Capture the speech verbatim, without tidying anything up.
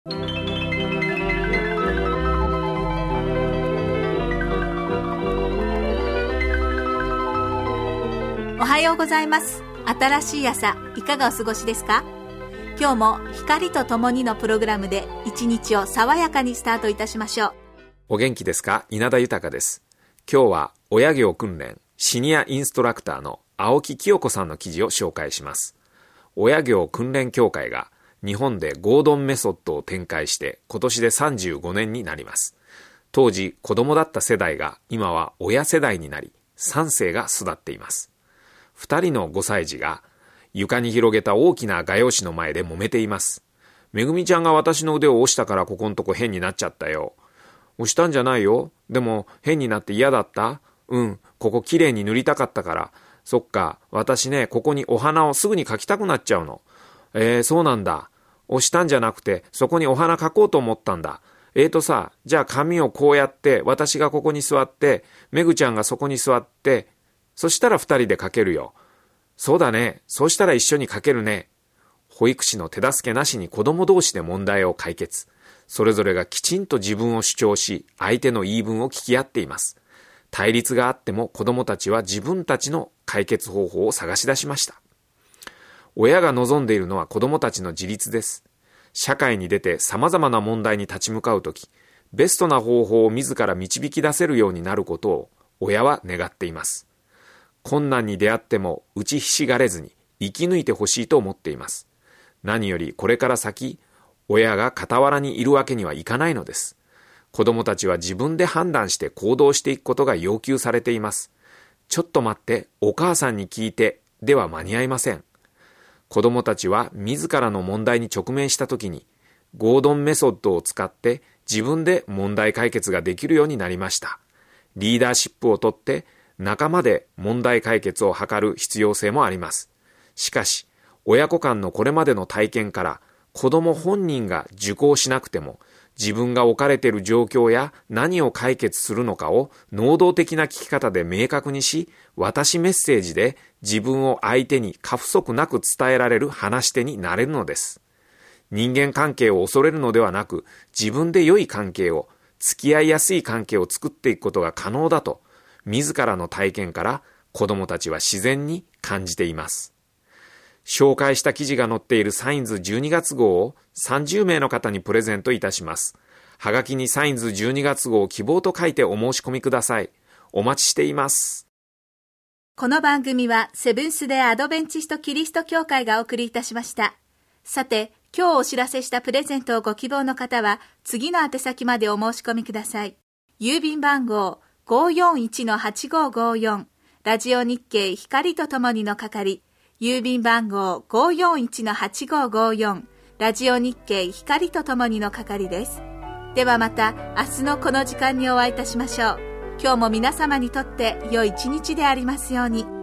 おはようございます。新しい朝、いかがお過ごしですか？今日も光とともにのプログラムで一日を爽やかにスタートいたしましょう。 お元気ですか？稲田豊です。今日は親業訓練シニアインストラクターの青木清子さんの記事を紹介します。親業訓練協会が日本でゴードンメソッドを展開して今年でさんじゅうごねんになります。当時子供だった世代が今は親世代になりさん世が巣立っています。二人のごさい児が床に広げた大きな画用紙の前で揉めています。めぐみちゃんが私の腕を押したからここんとこ変になっちゃったよ。押したんじゃないよ。でも変になって嫌だった？うん、ここきれいに塗りたかったから。そっか、私ね、ここにお花をすぐに描きたくなっちゃうの。えー、そうなんだ。押したんじゃなくてそこにお花描こうと思ったんだ。えーとさ、じゃあ紙をこうやって私がここに座ってめぐちゃんがそこに座ってそしたら二人で描けるよ。そうだね。そうしたら一緒に描けるね。保育士の手助けなしに子供同士で問題を解決。それぞれがきちんと自分を主張し、相手の言い分を聞き合っています。対立があっても子供たちは自分たちの解決方法を探し出しました。親が望んでいるのは子供たちの自立です。社会に出て様々な問題に立ち向かうとき、ベストな方法を自ら導き出せるようになることを親は願っています。困難に出会っても打ちひしがれずに生き抜いてほしいと思っています。何よりこれから先、親が傍らにいるわけにはいかないのです。子供たちは自分で判断して行動していくことが要求されています。ちょっと待って、お母さんに聞いてでは間に合いません。子供たちは自らの問題に直面したときに、ゴードンメソッドを使って自分で問題解決ができるようになりました。リーダーシップをとって仲間で問題解決を図る必要性もあります。しかし、親子間のこれまでの体験から子供本人が受講しなくても自分が置かれている状況や何を解決するのかを能動的な聞き方で明確にし、私メッセージで自分を相手に過不足なく伝えられる話し手になれるのです。人間関係を恐れるのではなく、自分で良い関係を、付き合いやすい関係を作っていくことが可能だと、自らの体験から子供たちは自然に感じています。紹介した記事が載っているサインズじゅうにがつ号をさんじゅうめいの方にプレゼントいたします。はがきにサインズじゅうにがつ号希望と書いてお申し込みください。お待ちしています。 この番組はセブンス・デ・アドベンチスト・キリスト教会がお送りいたしました。さて、今日お知らせしたプレゼントをご希望の方は次の宛先までお申し込みください。郵便番号 ごーよんいちのはちごーごーよん ラジオ日経光とともにの係、郵便番号 ごーよんいちのはちごーごーよん ラジオ日経光とともにの係です。ではまた明日のこの時間にお会いいたしましょう。今日も皆様にとって良い一日でありますように。